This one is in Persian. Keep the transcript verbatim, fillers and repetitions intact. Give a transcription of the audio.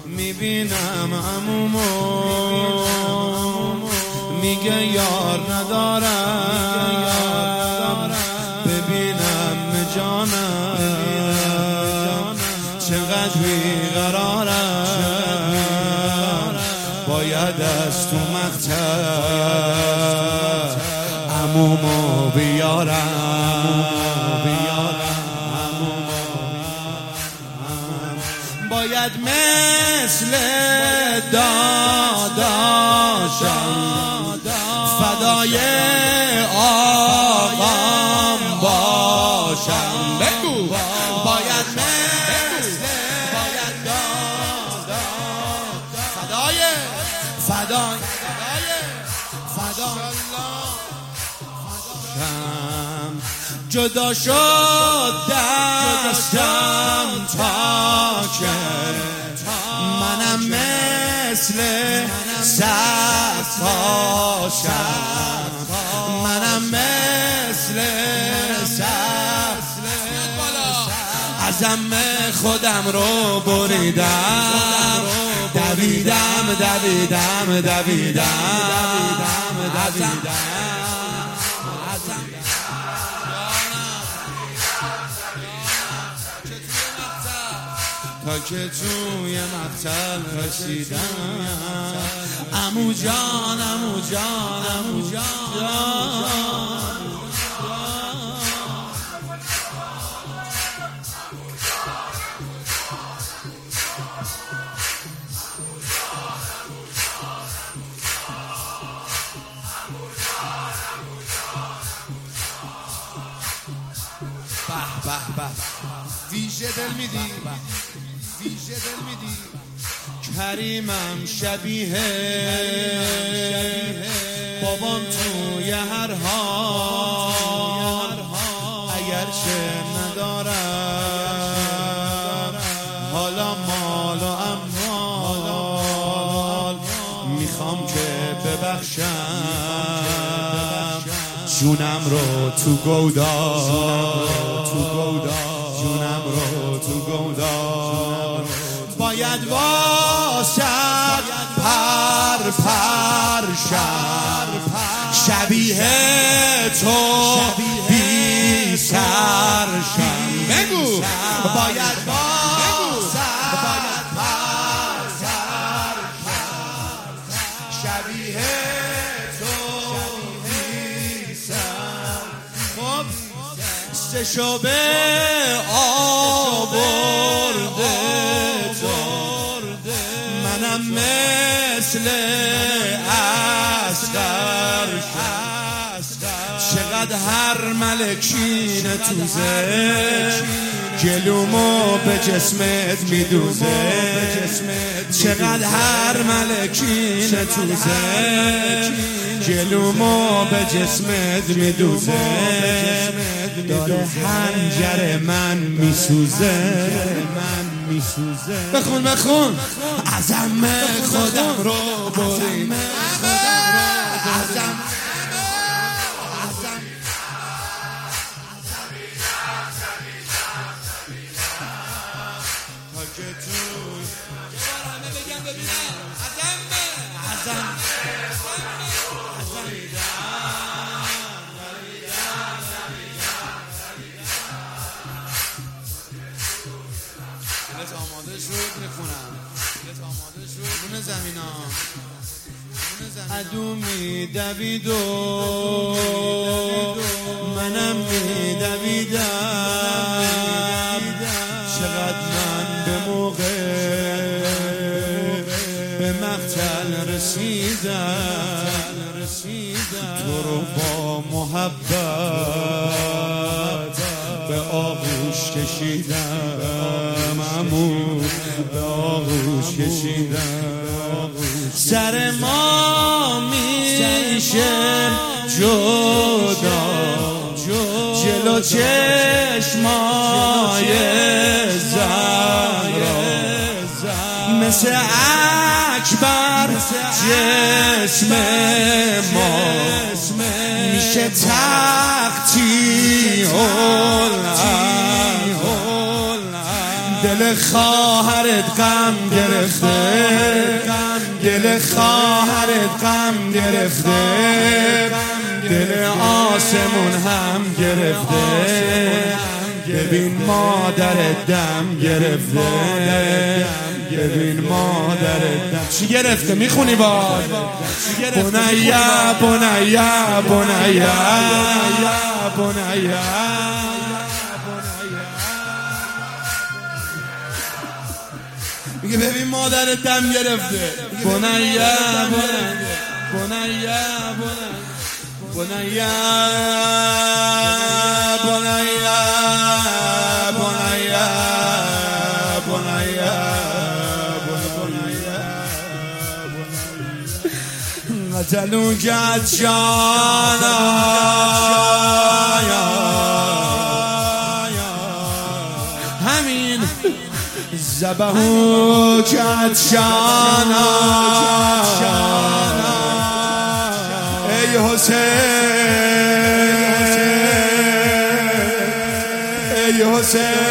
میبینم عمومو میگه یار ندارم، ببینم جانم چقدر بیقرارم، باید از تو مقطع عمومو بیارم، باید مثل داداشم فدای آقام باشم. بگو باید مثل باید دادا فدای فدای فدای جدا شد دستم تا که منم مثل سقاشم، منم مثل سقاشم، عزم خودم رو بریدم، دویدم دویدم دویدم دویدم تا که توی مقتل رسیدم. عمو جان عمو جان عمو جان به به به ویژه دل میدی، ویژه دل میدی، کریمم شبیه بابام توی هر حال، اگرچه ندارم حالا مال و اموال، میخوام که ببخشم جونم رو تو گودال، تو گودال جونم رو تو گودال، باید واسد پر پر شد شبیه تو بی سر شد. بگو باید واسد باید پر پر شد شبیه تو بی سر. خب سشو به آورده منم مثل اصغر چقدر هر ملکین توزه جلومو به جسمت میدوزه، چقدر هر ملکین توزه جلومو به جسمت میدوزه، داره حنجر من میسوزه میسوزه. بخون بخون عزم خودم رو برید، عزم تا که تو همه بگم ببینم عزم عزم دلت آماده شد میخونم، دلت آماده شد بونه زمین ها عدو میدوید و منم میدویدم، چقدر من به موقع به مقتل رسیدم، تو رو با محبت به آغوش کشیدم، عمو به آغوش کشیدم، سر ما میشه جدا جلو چشمای زهرا، مثل اکبر جسم ما میشه تختی دل خواهرت غم گرفته، دل خواهرت غم گرفته، دل آسمون هم گرفته، ببین مادرت دم گرفته، ببین مادرت دم چی گرفته میخونی باز بنیا بنیا بنیا بنیا میگه ببین مادرت دم گرفته بنیا بنیا بنیا بنیا بنیا بنیا بنیا قتلوا جد شانا همین ذبحوا جد شانا ای حسین ای حسین